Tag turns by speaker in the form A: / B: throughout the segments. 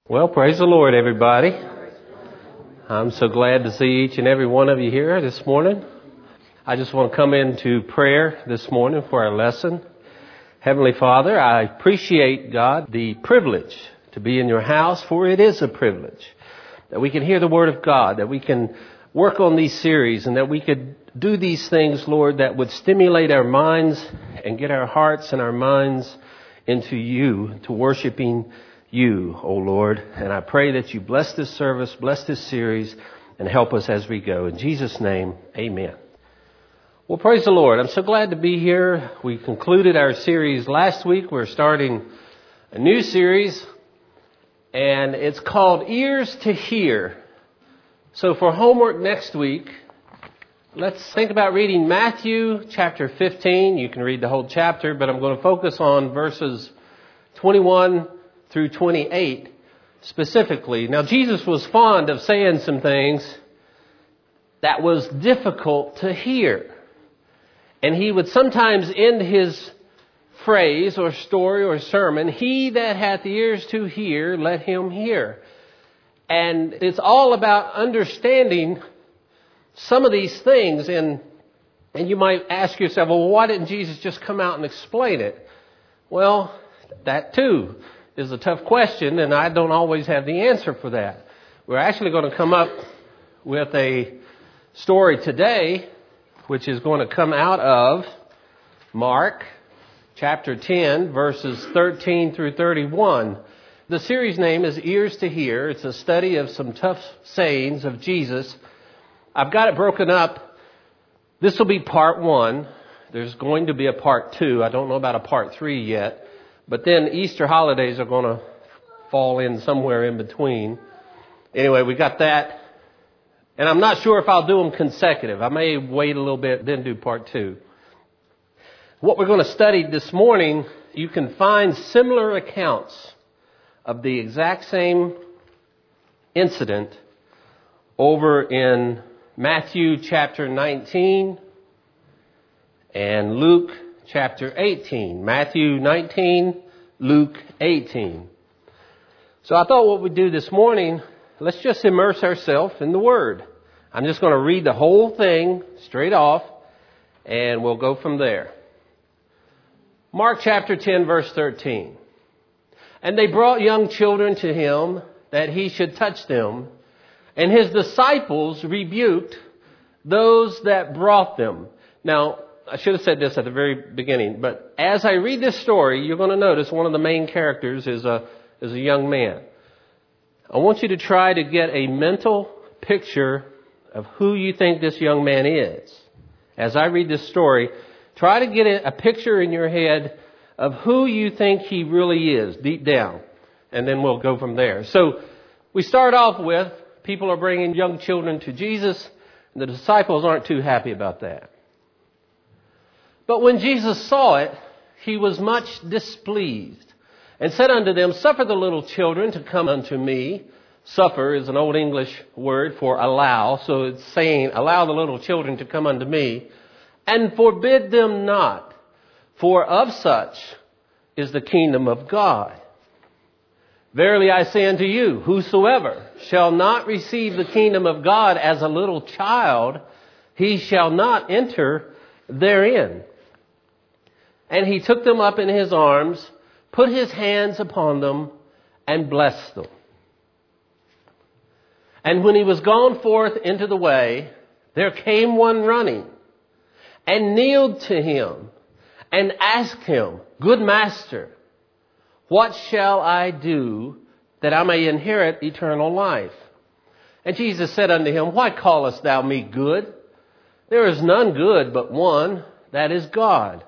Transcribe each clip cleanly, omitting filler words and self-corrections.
A: Well, praise the Lord, everybody. I'm so glad to see each and every one of you here this morning. I just want to come into prayer this morning for our lesson. Heavenly Father, I appreciate, God, the privilege to be in your house, for it is a privilege that we can hear the Word of God, that we can work on these series, and that we could do these things, Lord, that would stimulate our minds and get our hearts and our minds into you, to worshiping you, O Lord. And I pray that you bless this service, bless this series, and help us as we go. In Jesus' name, amen. Well, praise the Lord. I'm so glad to be here. We concluded our series last week. We're starting a new series, and it's called Ears to Hear. So for homework next week, let's think about reading Matthew chapter 15. You can read the whole chapter, but I'm going to focus on verses 21 through 28 specifically. Now, Jesus was fond of saying some things that was difficult to hear. And he would sometimes end his phrase or story or sermon, "He that hath ears to hear, let him hear." And it's all about understanding some of these things. And you might ask yourself, well, why didn't Jesus just come out and explain it? Well, that too is a tough question, and I don't always have the answer for that. We're actually going to come up with a story today, which is going to come out of Mark chapter 10, verses 13 through 31. The series name is Ears to Hear. It's a study of some tough sayings of Jesus. I've got it broken up. This will be part 1. There's going to be a part 2. I don't know about a part 3 yet. But then Easter holidays are going to fall in somewhere in between. Anyway, we got that. And I'm not sure if I'll do them consecutive. I may wait a little bit, then do part 2. What we're going to study this morning, you can find similar accounts of the exact same incident over in Matthew chapter 19 and Luke chapter 18. Matthew 19, Luke 18. So I thought what we'd do this morning, let's just immerse ourselves in the Word. I'm just going to read the whole thing straight off, and we'll go from there. Mark chapter 10, verse 13. And they brought young children to him that he should touch them, and his disciples rebuked those that brought them. Now, I should have said this at the very beginning, but as I read this story, you're going to notice one of the main characters is a young man. I want you to try to get a mental picture of who you think this young man is. As I read this story, try to get a picture in your head of who you think he really is deep down, and then we'll go from there. So we start off with people are bringing young children to Jesus, and the disciples aren't too happy about that. But when Jesus saw it, he was much displeased, and said unto them, Suffer the little children to come unto me. Suffer is an old English word for allow, so it's saying, allow the little children to come unto me, and forbid them not, for of such is the kingdom of God. Verily I say unto you, whosoever shall not receive the kingdom of God as a little child, he shall not enter therein. And he took them up in his arms, put his hands upon them, and blessed them. And when he was gone forth into the way, there came one running, and kneeled to him, and asked him, Good master, what shall I do that I may inherit eternal life? And Jesus said unto him, Why callest thou me good? There is none good but one, that is God.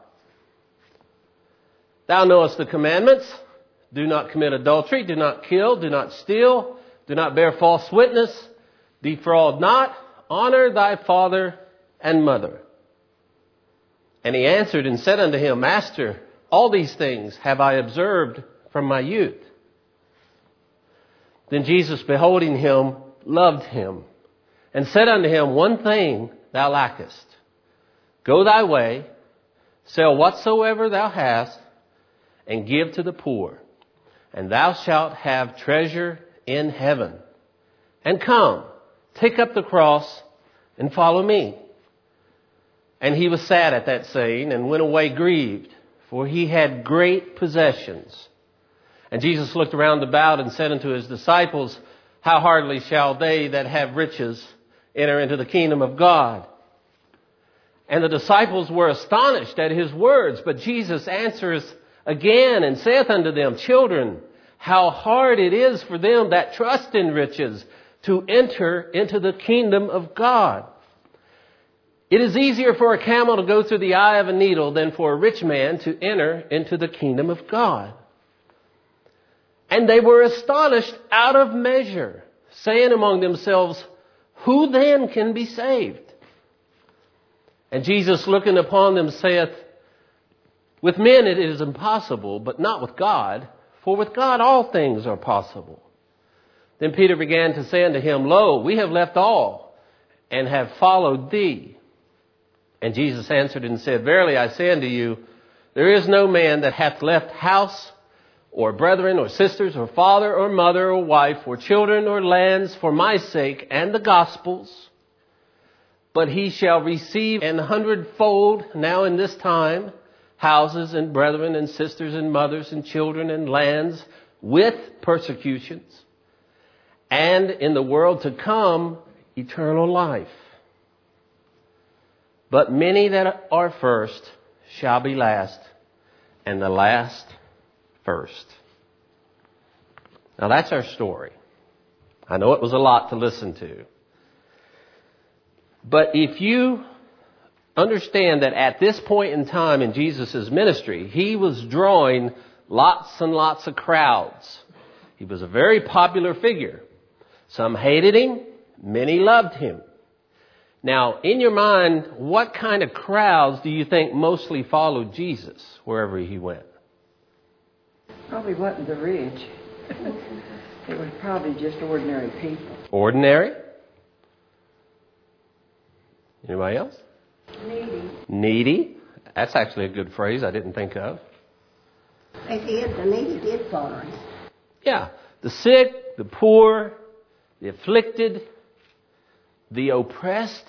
A: Thou knowest the commandments. Do not commit adultery. Do not kill. Do not steal. Do not bear false witness. Defraud not. Honor thy father and mother. And he answered and said unto him, Master, all these things have I observed from my youth. Then Jesus, beholding him, loved him, and said unto him, One thing thou lackest. Go thy way, sell whatsoever thou hast, and give to the poor, and thou shalt have treasure in heaven. And come, take up the cross and follow me. And he was sad at that saying and went away grieved, for he had great possessions. And Jesus looked around about and said unto his disciples, how hardly shall they that have riches enter into the kingdom of God? And the disciples were astonished at his words. But Jesus answereth again and saith unto them, children, how hard it is for them that trust in riches to enter into the kingdom of God. It is easier for a camel to go through the eye of a needle than for a rich man to enter into the kingdom of God. And they were astonished out of measure, saying among themselves, who then can be saved? And Jesus, looking upon them, saith, with men it is impossible, but not with God, for with God all things are possible. Then Peter began to say unto him, lo, we have left all, and have followed thee. And Jesus answered and said, verily I say unto you, there is no man that hath left house, or brethren, or sisters, or father, or mother, or wife, or children, or lands, for my sake and the gospel's, but he shall receive 100-fold now in this time, houses and brethren and sisters and mothers and children and lands with persecutions, and in the world to come, eternal life. But many that are first shall be last, and the last first. Now that's our story. I know it was a lot to listen to. But if you understand that at this point in time in Jesus' ministry, he was drawing lots and lots of crowds. He was a very popular figure. Some hated him, many loved him. Now, in your mind, what kind of crowds do you think mostly followed Jesus wherever he went?
B: Probably wasn't the rich. It was probably just ordinary people.
A: Ordinary? Anybody else?
C: Needy.
A: Needy? That's actually a good phrase I didn't think of.
C: The needy did follow him.
A: Yeah. The sick, the poor, the afflicted, the oppressed.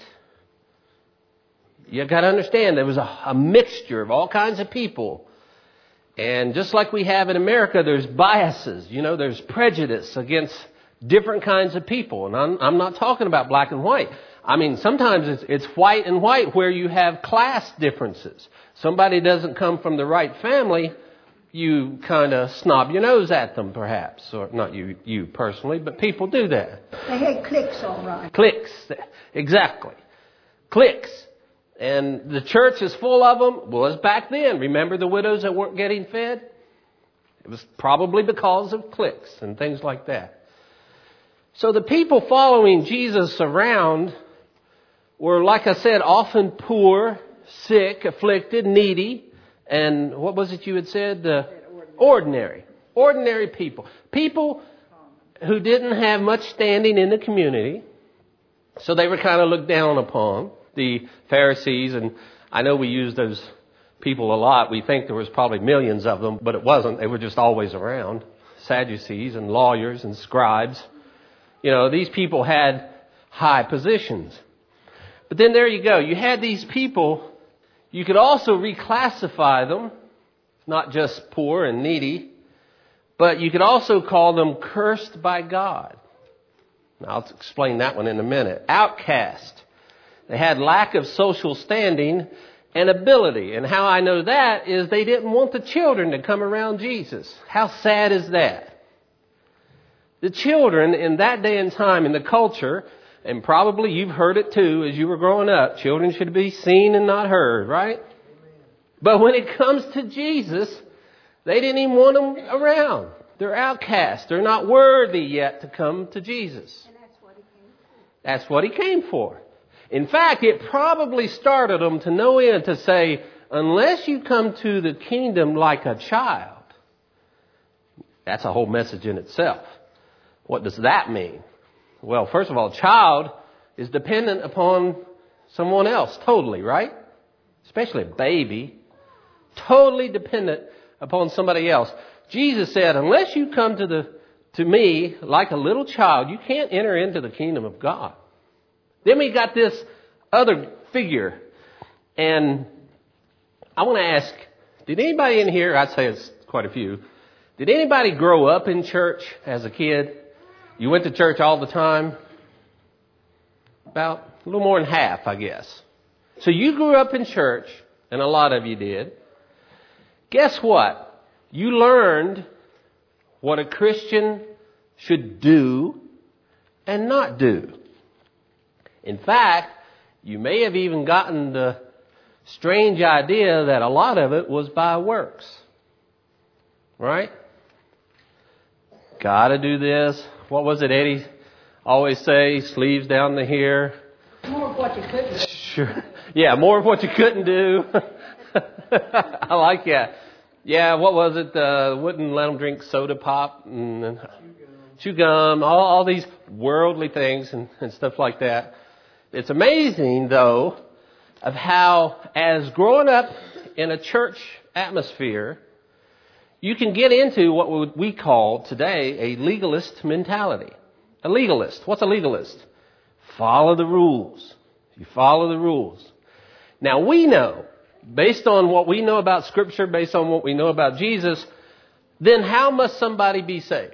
A: You got to understand there was a mixture of all kinds of people. And just like we have in America, there's biases. There's prejudice against different kinds of people. And I'm not talking about black and white. I mean, sometimes it's white and white where you have class differences. Somebody doesn't come from the right family, you kind of snob your nose at them, perhaps. Or not you personally, but people do that.
C: They had cliques, all right.
A: Cliques, exactly. Cliques. And the church is full of them. Was back then. Remember the widows that weren't getting fed? It was probably because of cliques and things like that. So the people following Jesus around were, like I said, often poor, sick, afflicted, needy, and what was it you had said? Ordinary. Ordinary people. People who didn't have much standing in the community, so they were kind of looked down upon. The Pharisees, and I know we use those people a lot. We think there was probably millions of them, but it wasn't. They were just always around. Sadducees and lawyers and scribes. These people had high positions. But then there you go. You had these people. You could also reclassify them, not just poor and needy, but you could also call them cursed by God. Now, I'll explain that one in a minute. Outcast. They had lack of social standing and ability. And how I know that is they didn't want the children to come around Jesus. How sad is that? The children in that day and time in the culture, and probably you've heard it too as you were growing up, children should be seen and not heard, right? But when it comes to Jesus, they didn't even want them around. They're outcasts. They're not worthy yet to come to Jesus.
C: And that's what he came for.
A: That's what he came for. In fact, it probably started them to no end to say, unless you come to the kingdom like a child. That's a whole message in itself. What does that mean? Well, first of all, child is dependent upon someone else totally, right? Especially a baby. Totally dependent upon somebody else. Jesus said, unless you come to to me, like a little child, you can't enter into the kingdom of God. Then we got this other figure. And I want to ask, did anybody in here, I'd say it's quite a few, did anybody grow up in church as a kid? You went to church all the time? About a little more than half, I guess. So you grew up in church, and a lot of you did. Guess what? You learned what a Christian should do and not do. In fact, you may have even gotten the strange idea that a lot of it was by works. Right? Gotta do this. What was it Eddie always say? Sleeves down to here.
C: More of what you couldn't do.
A: Sure. Yeah, more of what you couldn't do. I like that. Yeah, what was it? Wouldn't let them drink soda pop and chew gum, all these worldly things and stuff like that. It's amazing, though, of how, as growing up in a church atmosphere, you can get into what we call today a legalist mentality. A legalist. What's a legalist? Follow the rules. You follow the rules. Now, we know, based on what we know about Scripture, based on what we know about Jesus, then how must somebody be saved?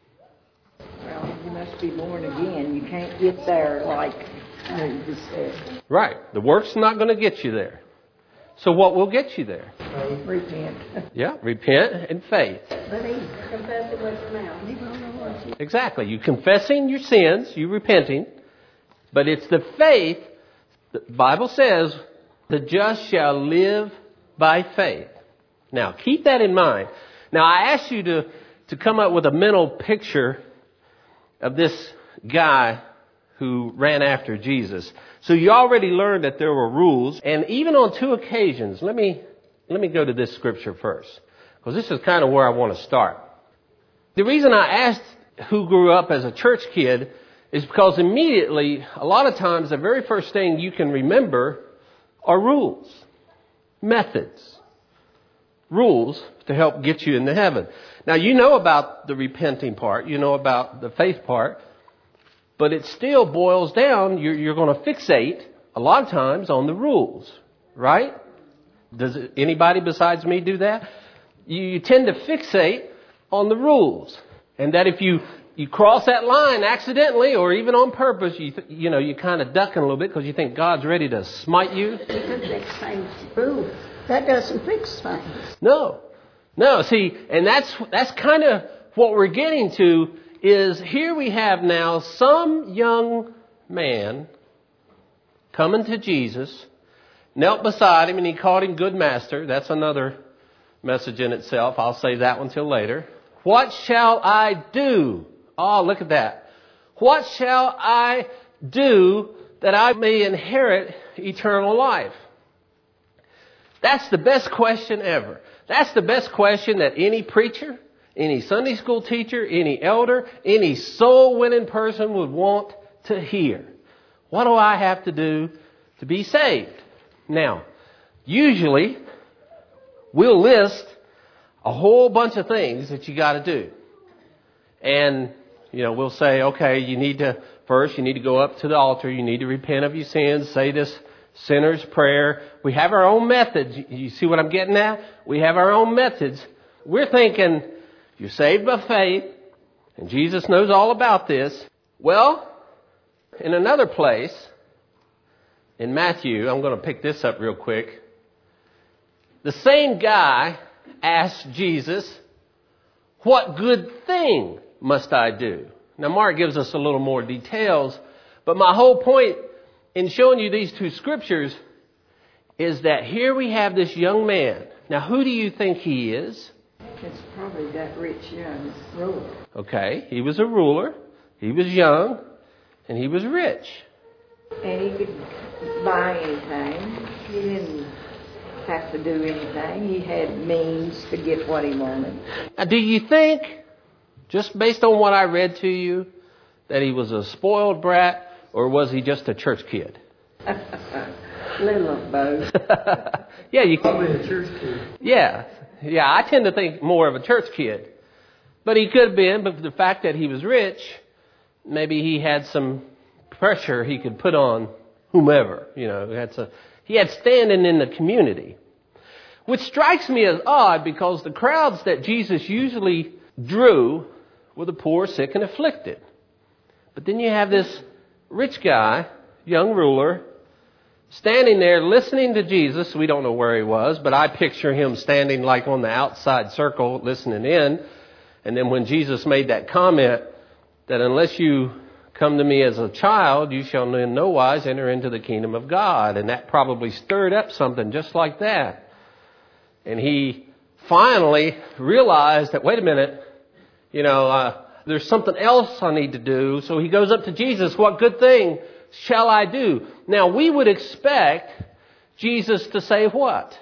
B: Well, you must be born again. You can't get there like you just said.
A: Right. The work's not going to get you there. So what will get you there?
B: Repent.
A: Yeah, repent and faith.
C: Believe. Confess it with your mouth. You don't know what you...
A: Exactly. You confessing your sins, you repenting, but it's the faith. The Bible says, the just shall live by faith. Now, keep that in mind. Now, I asked you to come up with a mental picture of this guy who ran after Jesus. So you already learned that there were rules. And even on 2 occasions, let me go to this scripture first, because this is kind of where I want to start. The reason I asked who grew up as a church kid is because immediately, a lot of times, the very first thing you can remember are rules, methods, rules to help get you into heaven. Now, you know about the repenting part, you know about the faith part, but it still boils down, you're going to fixate a lot of times on the rules, right? Does anybody besides me do that? You tend to fixate on the rules, and that if you cross that line accidentally or even on purpose, you kind of ducking a little bit because you think God's ready to smite you.
C: Because fix things. Ooh, that doesn't fix things.
A: No. See, and that's kind of what we're getting to. Is here we have now some young man coming to Jesus, knelt beside him, and he called him good master. That's another message in itself. I'll save that one till later. What shall I do? Oh, look at that. What shall I do that I may inherit eternal life? That's the best question ever. That's the best question that any preacher, any Sunday school teacher, any elder, any soul-winning person would want to hear. What do I have to do to be saved? Now, usually, we'll list a whole bunch of things that you got to do. And, we'll say, okay, you need to go up to the altar. You need to repent of your sins, say this sinner's prayer. We have our own methods. You see what I'm getting at? We have our own methods. We're thinking, you're saved by faith, and Jesus knows all about this. Well, in another place, in Matthew, I'm going to pick this up real quick. The same guy asked Jesus, what good thing must I do? Now, Mark gives us a little more details, but my whole point in showing you these 2 scriptures is that here we have this young man. Now, who do you think he is?
B: It's probably that rich young ruler.
A: Okay, he was a ruler, he was young, and he was rich.
B: And he could buy anything. He didn't have to do anything. He had means to get what he wanted.
A: Now, do you think, just based on what I read to you, that he was a spoiled brat, or was he just a church kid?
B: Little of both.
A: Yeah,
D: Probably a church kid.
A: Yeah, I tend to think more of a church kid. But he could have been, but the fact that he was rich, maybe he had some pressure he could put on whomever. He had standing in the community. Which strikes me as odd because the crowds that Jesus usually drew were the poor, sick, and afflicted. But then you have this rich guy, young ruler, standing there listening to Jesus. We don't know where he was, but I picture him standing like on the outside circle listening in. And then when Jesus made that comment that unless you come to me as a child, you shall in no wise enter into the kingdom of God. And that probably stirred up something just like that. And he finally realized that, wait a minute, there's something else I need to do. So he goes up to Jesus. What good thing shall I do? Now, we would expect Jesus to say what?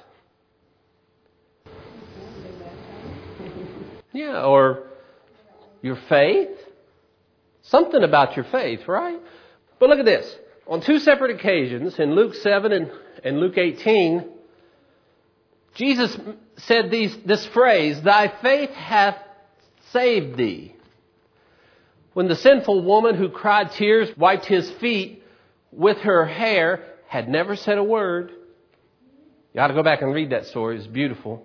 A: Yeah, or your faith. Something about your faith, right? But look at this. On two separate occasions, in Luke 7 and Luke 18, Jesus said this phrase, thy faith hath saved thee. When the sinful woman who cried tears wiped his feet with her hair, had never said a word. You ought to go back and read that story. It's beautiful.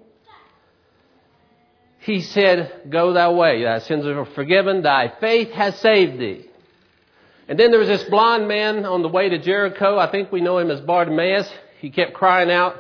A: He said, go thy way. Thy sins are forgiven. Thy faith has saved thee. And then there was this blind man on the way to Jericho. I think we know him as Bartimaeus. He kept crying out,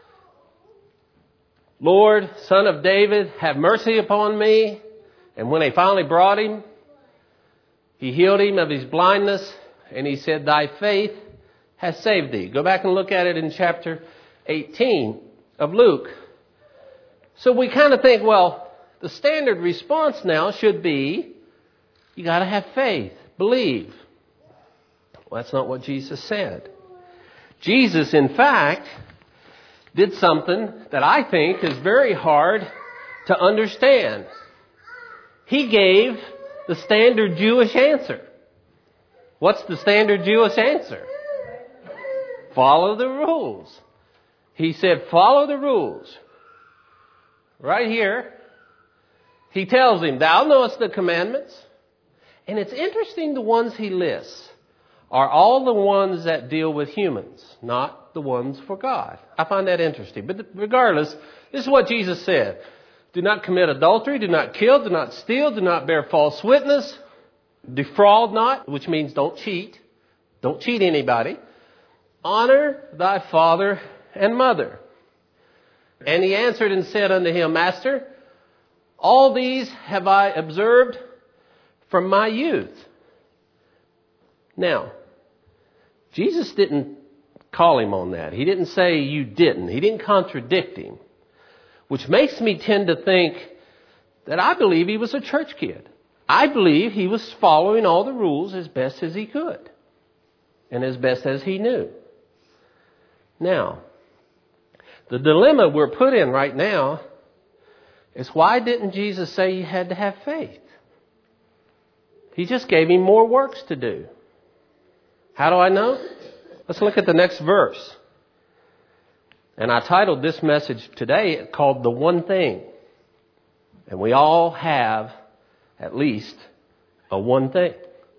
A: Lord, Son of David, have mercy upon me. And when they finally brought him, he healed him of his blindness. And he said, thy faith has saved thee. Go back and look at it in chapter 18 of Luke. So we kind of think, well, the standard response now should be, you got to have faith, believe. Well, that's not what Jesus said. Jesus, in fact, did something that I think is very hard to understand. He gave the standard Jewish answer. What's the standard Jewish answer? Follow the rules. He said, follow the rules. Right here, he tells him, thou knowest the commandments. And it's interesting, the ones he lists are all the ones that deal with humans, not the ones for God. I find that interesting. But regardless, this is what Jesus said. Do not commit adultery, do not kill, do not steal, do not bear false witness, defraud not, which means don't cheat. Don't cheat anybody. Honor thy father and mother. And he answered and said unto him, Master, all these have I observed from my youth. Now, Jesus didn't call him on that. He didn't say you didn't. He didn't contradict him. Which makes me tend to think that I believe he was a church kid. I believe he was following all the rules as best as he could. And as best as he knew. Now, the dilemma we're put in right now is, why didn't Jesus say you had to have faith? He just gave him more works to do. How do I know? Let's look at the next verse. And I titled this message today called The One Thing. And we all have at least a one thing.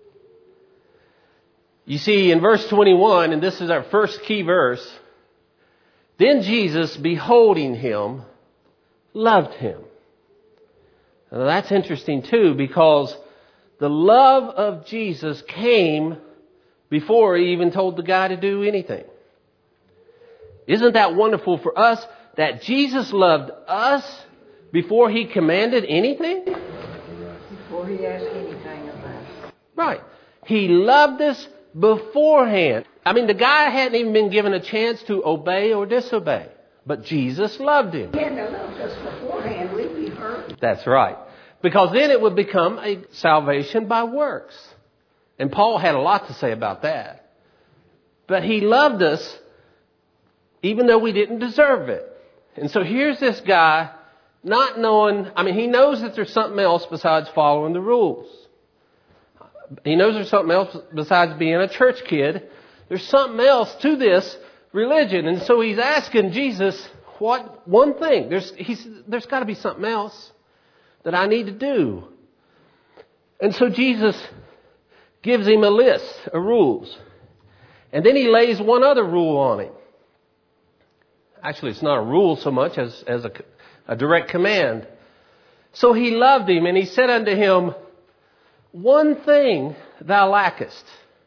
A: You see, in verse 21, and this is our first key verse, then Jesus, beholding him, loved him. Now that's interesting too, because the love of Jesus came before he even told the guy to do anything. Isn't that wonderful for us that Jesus loved us before he commanded anything?
B: Before he asked anything of us.
A: Right. He loved us beforehand. I mean, the guy hadn't even been given a chance to obey or disobey. But Jesus loved him.
C: He had to love us beforehand. We'd be hurt.
A: That's right. Because then it would become a salvation by works. And Paul had a lot to say about that. But he loved us even though we didn't deserve it. And so here's this guy not knowing, he knows that there's something else besides following the rules. He knows there's something else besides being a church kid. There's something else to this religion. And so he's asking Jesus, what one thing? There's got to be something else. that I need to do. And so Jesus gives him a list of rules. And then he lays one other rule on him. Actually, it's not a rule so much as a direct command. So he loved him, and he said unto him, one thing thou lackest.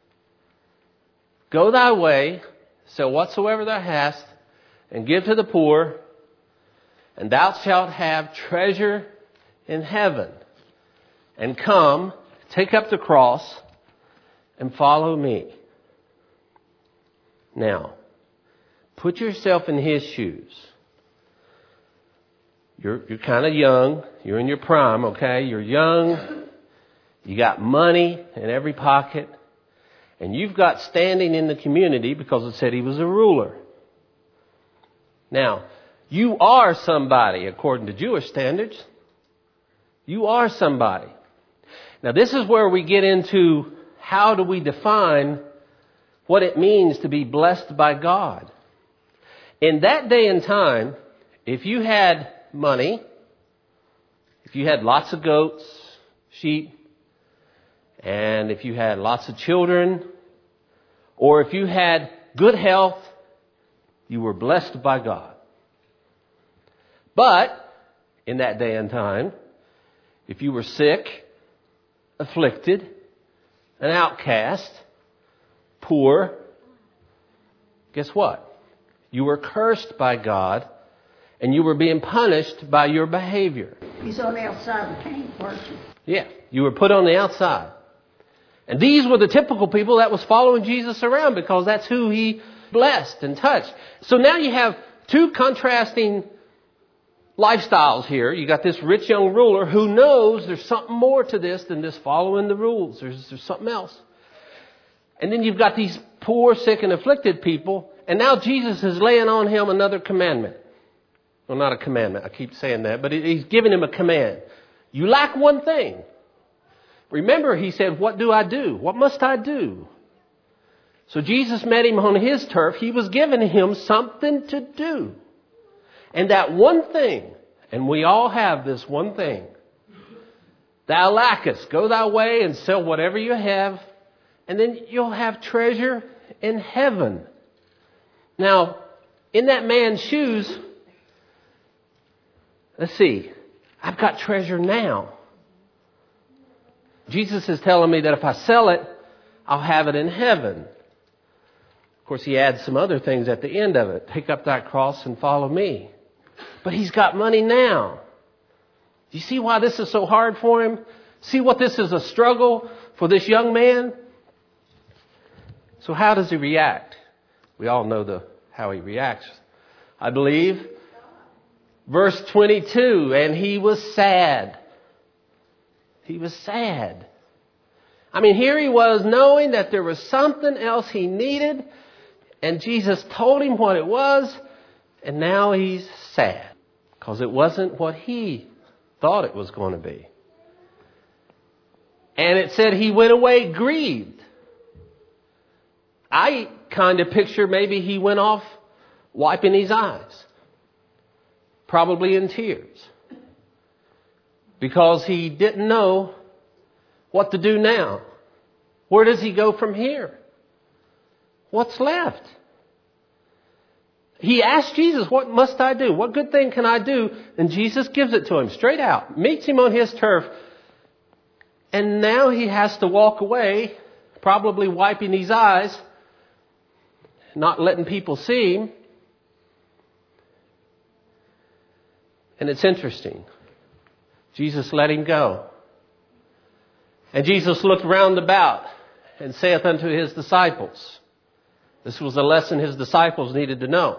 A: Go thy way, sell whatsoever thou hast, and give to the poor, and thou shalt have treasure in heaven. And come, take up the cross, and follow me. Now, put yourself in his shoes. You're kind of young. You're in your prime, okay? You're young. You got money in every pocket. And you've got standing in the community because it said he was a ruler. Now, you are somebody according to Jewish standards. You are somebody. Now, this is where we get into how do we define what it means to be blessed by God. In that day and time, if you had money, if you had lots of goats, sheep, and if you had lots of children, or if you had good health, you were blessed by God. But in that day and time, if you were sick, afflicted, an outcast, poor, guess what? You were cursed by God, and you were being punished by your behavior.
C: He's on the outside of the tank, weren't you?
A: Yeah, you were put on the outside. And these were the typical people that was following Jesus around because that's who he blessed and touched. So now you have two contrasting lifestyles here. You got this rich young ruler who knows there's something more to this than just following the rules. There's something else. And then you've got these poor, sick, and afflicted people. And now Jesus is laying on him another commandment. Well, not a commandment. I keep saying that. But he's giving him a command. You lack one thing. Remember, he said, what do I do? What must I do? So Jesus met him on his turf. He was giving him something to do. And that one thing, and we all have this one thing, thou lackest. Go thy way and sell whatever you have, and then you'll have treasure in heaven. Now, in that man's shoes, let's see, I've got treasure now. Jesus is telling me that if I sell it, I'll have it in heaven. Of course, he adds some other things at the end of it. Take up thy cross and follow me. But he's got money now. Do you see why this is so hard for him? See what this is a struggle for this young man? So how does he react? We all know how he reacts, I believe. Verse 22, and he was sad. He was sad. I mean, here he was knowing that there was something else he needed, and Jesus told him what it was, and now he's sad because it wasn't what he thought it was going to be. And it said he went away grieved. I kind of picture maybe he went off wiping his eyes, probably in tears, because he didn't know what to do now. Where does he go from here? What's left? He asked Jesus, what must I do? What good thing can I do? And Jesus gives it to him straight out, meets him on his turf. And now he has to walk away, probably wiping his eyes, not letting people see him. And it's interesting. Jesus let him go. And Jesus looked round about and saith unto his disciples. This was a lesson his disciples needed to know.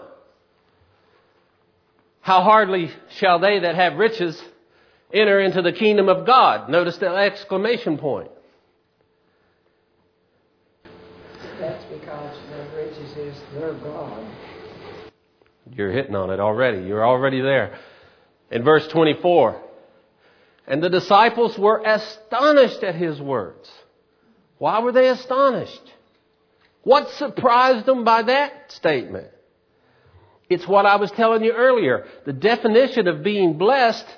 A: How hardly shall they that have riches enter into the kingdom of God. Notice the exclamation point.
B: That's because the riches is their God.
A: You're hitting on it already. You're already there. In verse 24. And the disciples were astonished at his words. Why were they astonished? What surprised them by that statement? It's what I was telling you earlier. The definition of being blessed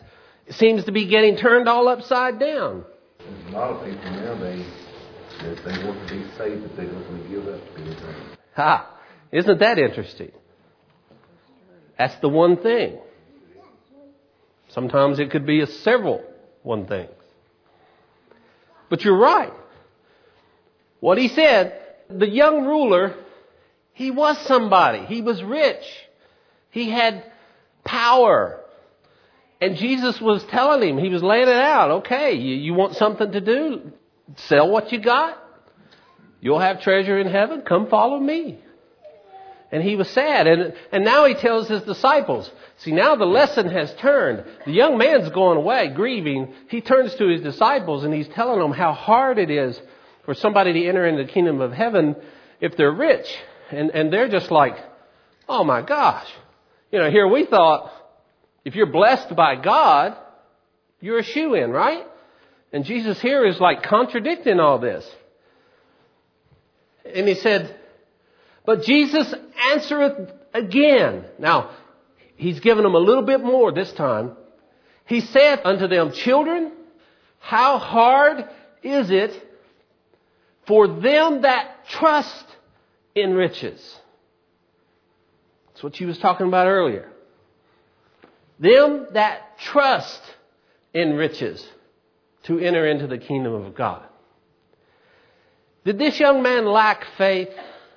A: seems to be getting turned all upside down.
D: There's a lot of people nowadays that they want to be saved, but they don't want to give up being saved.
A: Ha! Isn't that interesting? That's the one thing. Sometimes it could be several one things. But you're right. What he said, the young ruler, he was somebody. He was rich. He had power. And Jesus was telling him, he was laying it out. Okay, you want something to do? Sell what you got. You'll have treasure in heaven. Come follow me. And he was sad. And now he tells his disciples. See, now the lesson has turned. The young man's going away, grieving. He turns to his disciples and he's telling them how hard it is for somebody to enter into the kingdom of heaven if they're rich. And they're just like, oh my gosh. Here we thought, if you're blessed by God, you're a shoo-in, right? And Jesus here is like contradicting all this. And he said, but Jesus answereth again. Now, he's given them a little bit more this time. He said unto them, children, how hard is it for them that trust in riches? That's what she was talking about earlier. Them that trust in riches to enter into the kingdom of God. Did this young man lack faith?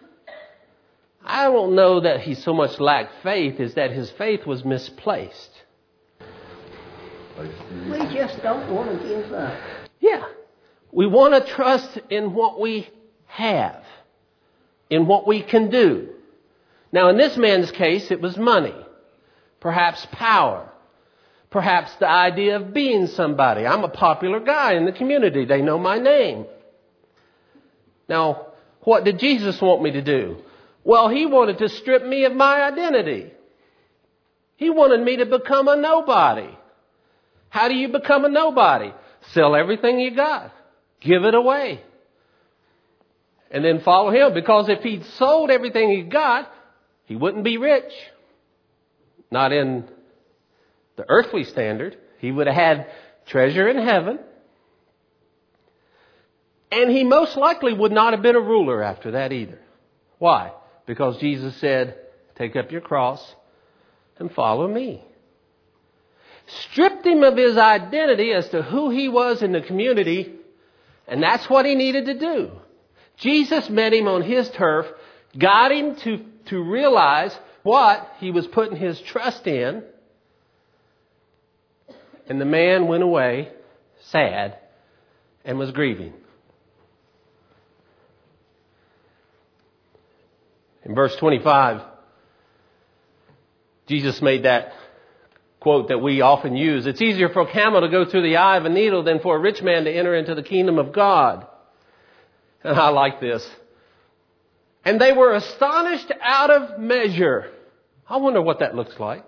A: I don't know that he so much lacked faith as that his faith was misplaced.
C: We just don't want to give up.
A: Yeah. We want to trust in what we have, in what we can do. Now, in this man's case, it was money, perhaps power, perhaps the idea of being somebody. I'm a popular guy in the community. They know my name. Now, what did Jesus want me to do? Well, he wanted to strip me of my identity. He wanted me to become a nobody. How do you become a nobody? Sell everything you got. Give it away. And then follow him. Because if he'd sold everything he got, he wouldn't be rich. Not in the earthly standard. He would have had treasure in heaven. And he most likely would not have been a ruler after that either. Why? Because Jesus said, take up your cross and follow me. Stripped him of his identity as to who he was in the community, and that's what he needed to do. Jesus met him on his turf, got him to realize what he was putting his trust in, and the man went away sad and was grieving. In verse 25, Jesus made that quote that we often use. It's easier for a camel to go through the eye of a needle than for a rich man to enter into the kingdom of God. And I like this. And they were astonished out of measure. I wonder what that looks like.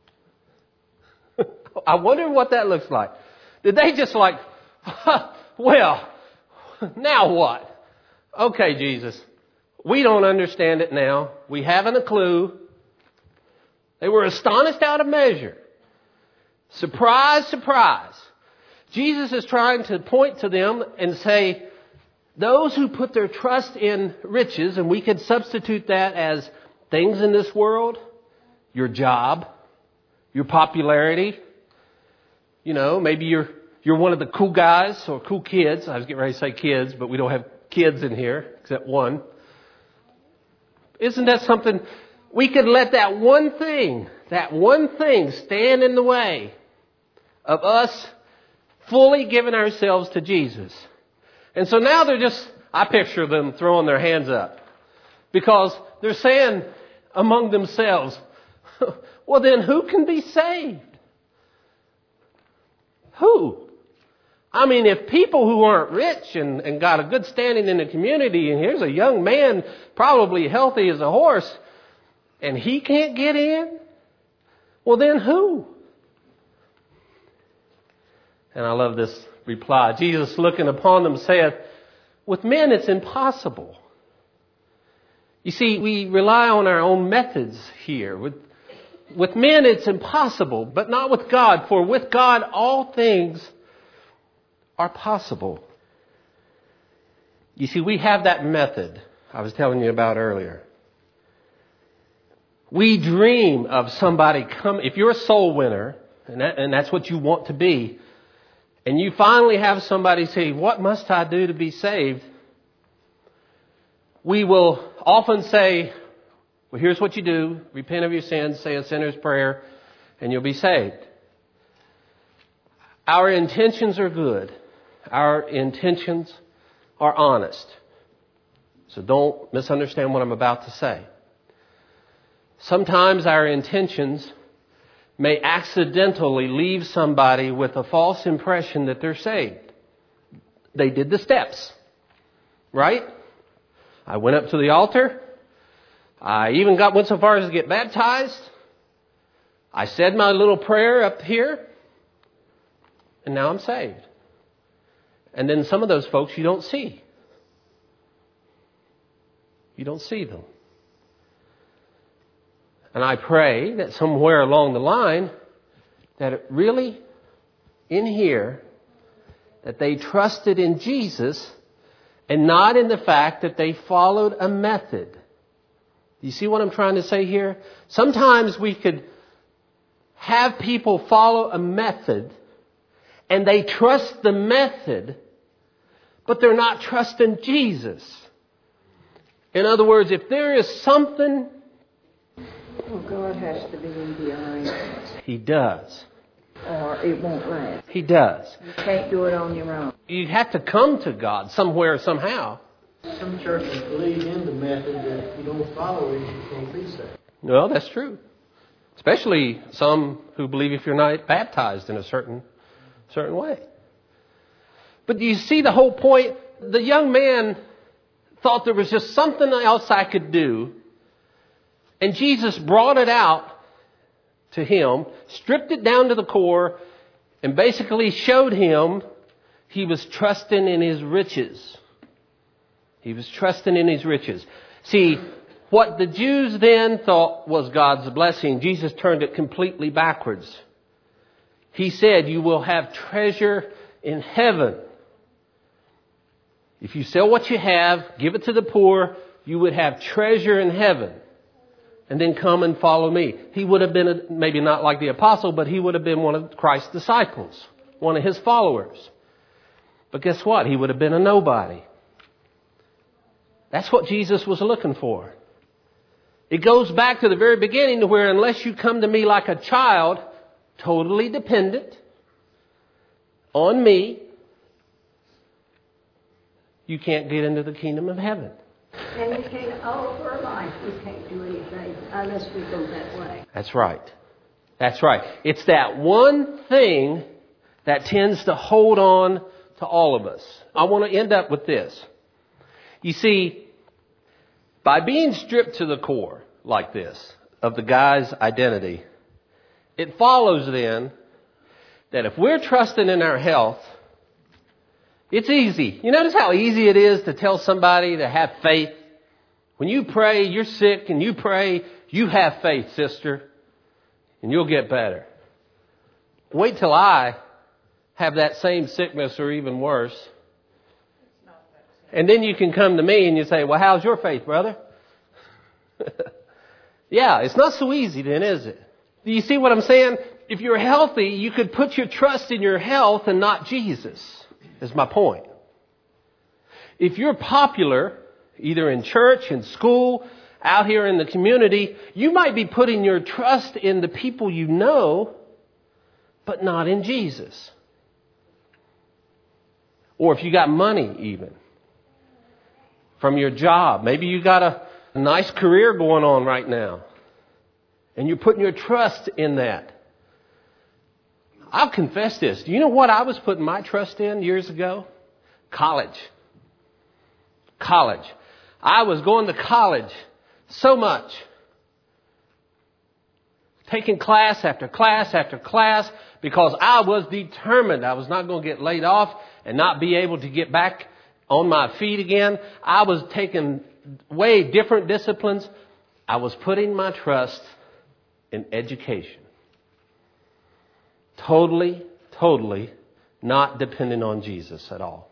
A: I wonder what that looks like. Did they just like, well, now what? Okay, Jesus. We don't understand it now. We haven't a clue. They were astonished out of measure. Surprise, surprise. Jesus is trying to point to them and say, those who put their trust in riches, and we could substitute that as things in this world, your job, your popularity. Maybe you're one of the cool guys or cool kids. I was getting ready to say kids, but we don't have kids in here except one. Isn't that something? We could let that one thing stand in the way of us fully giving ourselves to Jesus. And so now I picture them throwing their hands up because they're saying among themselves, well then who can be saved? Who? I mean, if people who aren't rich and got a good standing in the community, and here's a young man, probably healthy as a horse, and he can't get in, well then who? And I love this reply. Jesus looking upon them saith, with men it's impossible. You see, we rely on our own methods here. With men it's impossible, but not with God, for with God all things are possible. You see, we have that method I was telling you about earlier. We dream of somebody come. If you're a soul winner, and that's what you want to be, and you finally have somebody say, "What must I do to be saved?" We will often say, "Well, here's what you do. Repent of your sins, say a sinner's prayer, and you'll be saved." Our intentions are good. Our intentions are honest. So don't misunderstand what I'm about to say. Sometimes our intentions may accidentally leave somebody with a false impression that they're saved. They did the steps, right? I went up to the altar. I even went so far as to get baptized. I said my little prayer up here. And now I'm saved. And then some of those folks you don't see. You don't see them. And I pray that somewhere along the line, that it really, in here, that they trusted in Jesus and not in the fact that they followed a method. You see what I'm trying to say here? Sometimes we could have people follow a method and they trust the method, but they're not trusting Jesus. In other words, if there is something...
B: Well, God has to be in behind.
A: He does.
B: Or it won't last.
A: He does.
B: You can't do it on your own.
A: You have to come to God somewhere, somehow.
E: Some churches believe in the method that if you don't follow it, you can't be saved.
A: Well, that's true. Especially some who believe if you're not baptized in a certain way. But you see the whole point? The young man thought there was just something else I could do. And Jesus brought it out to him, stripped it down to the core, and basically showed him he was trusting in his riches. He was trusting in his riches. See, what the Jews then thought was God's blessing, Jesus turned it completely backwards. He said, "You will have treasure in heaven. If you sell what you have, give it to the poor, you would have treasure in heaven. And then come and follow me." He would have been, maybe not like the apostle, but he would have been one of Christ's disciples, one of his followers. But guess what? He would have been a nobody. That's what Jesus was looking for. It goes back to the very beginning to where unless you come to me like a child, totally dependent on me, you can't get into the kingdom of heaven.
C: And we can't, all of our life, we can't do anything unless we go that way.
A: That's right. That's right. It's that one thing that tends to hold on to all of us. I want to end up with this. You see, by being stripped to the core like this of the guy's identity, it follows then that if we're trusting in our health, it's easy. You notice how easy it is to tell somebody to have faith? When you pray, you're sick, and you pray, you have faith, sister, and you'll get better. Wait till I have that same sickness or even worse. And then you can come to me and you say, "Well, how's your faith, brother?" Yeah, it's not so easy then, is it? Do you see what I'm saying? If you're healthy, you could put your trust in your health and not Jesus, is my point. If you're popular, either in church, in school, out here in the community, you might be putting your trust in the people you know, but not in Jesus. Or if you got money even from your job, maybe you got a nice career going on right now, and you're putting your trust in that. I'll confess this. Do you know what I was putting my trust in years ago? College. I was going to college so much. Taking class after class after class because I was determined I was not going to get laid off and not be able to get back on my feet again. I was taking way different disciplines. I was putting my trust in education. Totally not dependent on Jesus at all.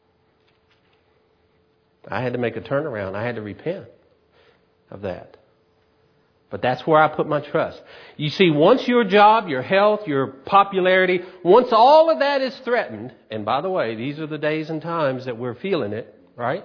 A: I had to make a turnaround. I had to repent of that. But that's where I put my trust. You see, once your job, your health, your popularity, once all of that is threatened, and by the way, these are the days and times that we're feeling it, right?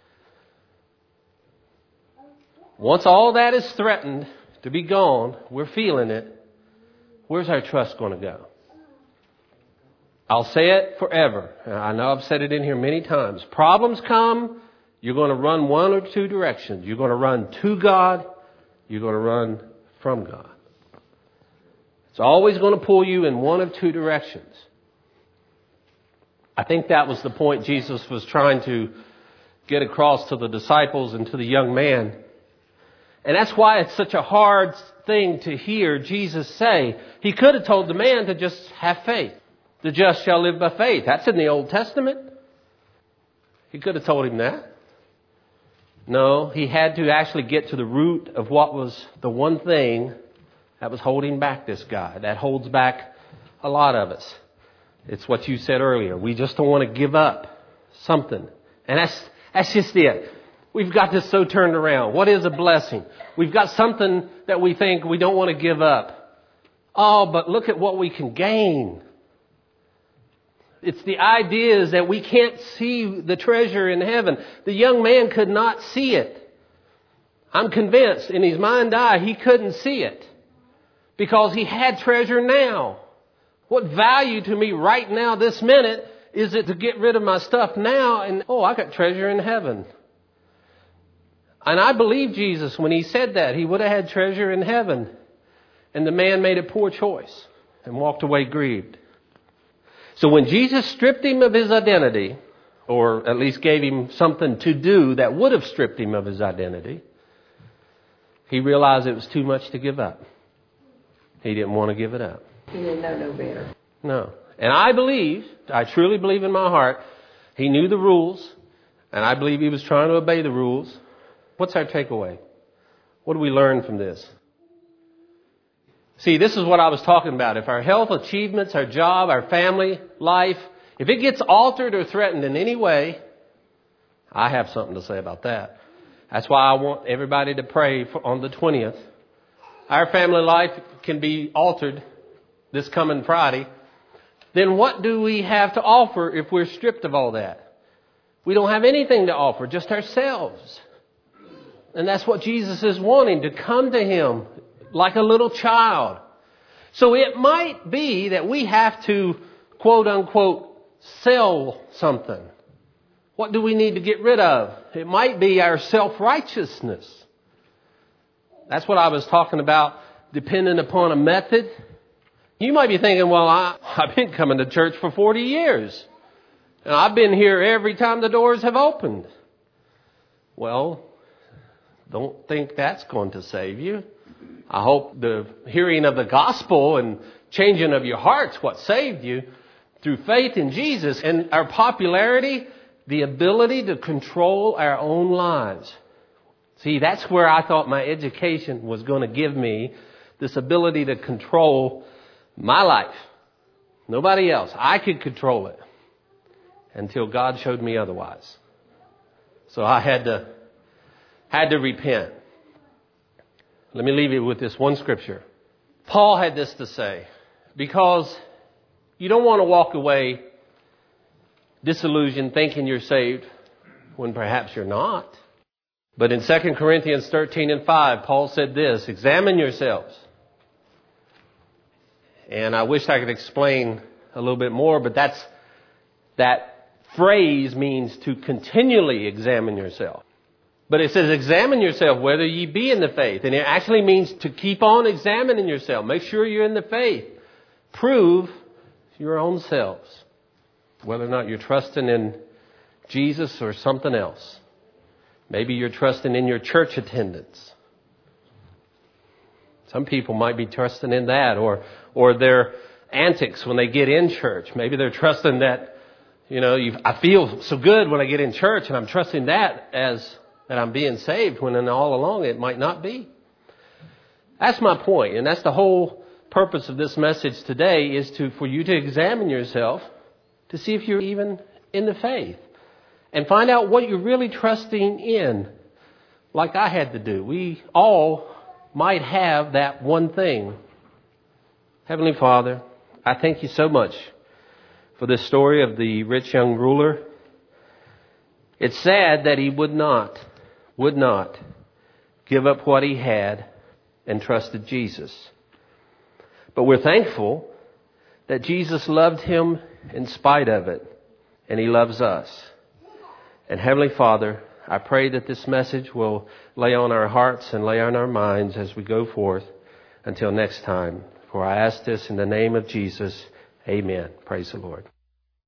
A: Once all that is threatened to be gone, we're feeling it, where's our trust going to go? I'll say it forever. I know I've said it in here many times. Problems come, you're going to run one or two directions. You're going to run to God, you're going to run from God. It's always going to pull you in one of two directions. I think that was the point Jesus was trying to get across to the disciples and to the young man. And that's why it's such a hard thing to hear Jesus say. He could have told the man to just have faith. The just shall live by faith. That's in the Old Testament. He could have told him that. No, he had to actually get to the root of what was the one thing that was holding back this guy. That holds back a lot of us. It's what you said earlier. We just don't want to give up something. And that's just it. We've got this so turned around. What is a blessing? We've got something that we think we don't want to give up. Oh, but look at what we can gain. It's the ideas that we can't see the treasure in heaven. The young man could not see it. I'm convinced in his mind's eye he couldn't see it because he had treasure now. What value to me right now, this minute, is it to get rid of my stuff now and, I got treasure in heaven. And I believe Jesus when he said that. He would have had treasure in heaven. And the man made a poor choice and walked away grieved. So when Jesus stripped him of his identity, or at least gave him something to do that would have stripped him of his identity, he realized it was too much to give up. He didn't want to give it up.
B: He didn't know no better.
A: No. And I truly believe in my heart, he knew the rules, and I believe he was trying to obey the rules. What's our takeaway? What do we learn from this? See, this is what I was talking about. If our health, achievements, our job, our family, life, if it gets altered or threatened in any way, I have something to say about that. That's why I want everybody to pray on the 20th. Our family life can be altered this coming Friday. Then what do we have to offer if we're stripped of all that? We don't have anything to offer, just ourselves. And that's what Jesus is wanting, to come to him like a little child. So it might be that we have to, quote unquote, sell something. What do we need to get rid of? It might be our self-righteousness. That's what I was talking about, dependent upon a method. You might be thinking, well, I've been coming to church for 40 years. And I've been here every time the doors have opened. Well, don't think that's going to save you. I hope the hearing of the gospel and changing of your heart's what saved you through faith in Jesus. And our popularity, the ability to control our own lives. See, that's where I thought my education was going to give me this ability to control my life. Nobody else. I could control it until God showed me otherwise. So I had to repent. Let me leave you with this one scripture. Paul had this to say, because you don't want to walk away disillusioned thinking you're saved when perhaps you're not. But in 2 Corinthians 13:5, Paul said this, examine yourselves. And I wish I could explain a little bit more, but that phrase means to continually examine yourself. But it says, examine yourself whether ye be in the faith. And it actually means to keep on examining yourself. Make sure you're in the faith. Prove your own selves. Whether or not you're trusting in Jesus or something else. Maybe you're trusting in your church attendance. Some people might be trusting in that. Or their antics when they get in church. Maybe they're trusting that, I feel so good when I get in church. And I'm trusting that I'm being saved, when all along it might not be. That's my point, and that's the whole purpose of this message today, is for you to examine yourself to see if you're even in the faith and find out what you're really trusting in, like I had to do. We all might have that one thing. Heavenly Father, I thank you so much for this story of the rich young ruler. It's sad that he would not give up what he had and trusted Jesus. But we're thankful that Jesus loved him in spite of it, and he loves us. And Heavenly Father, I pray that this message will lay on our hearts and lay on our minds as we go forth until next time. For I ask this in the name of Jesus. Amen. Praise the Lord.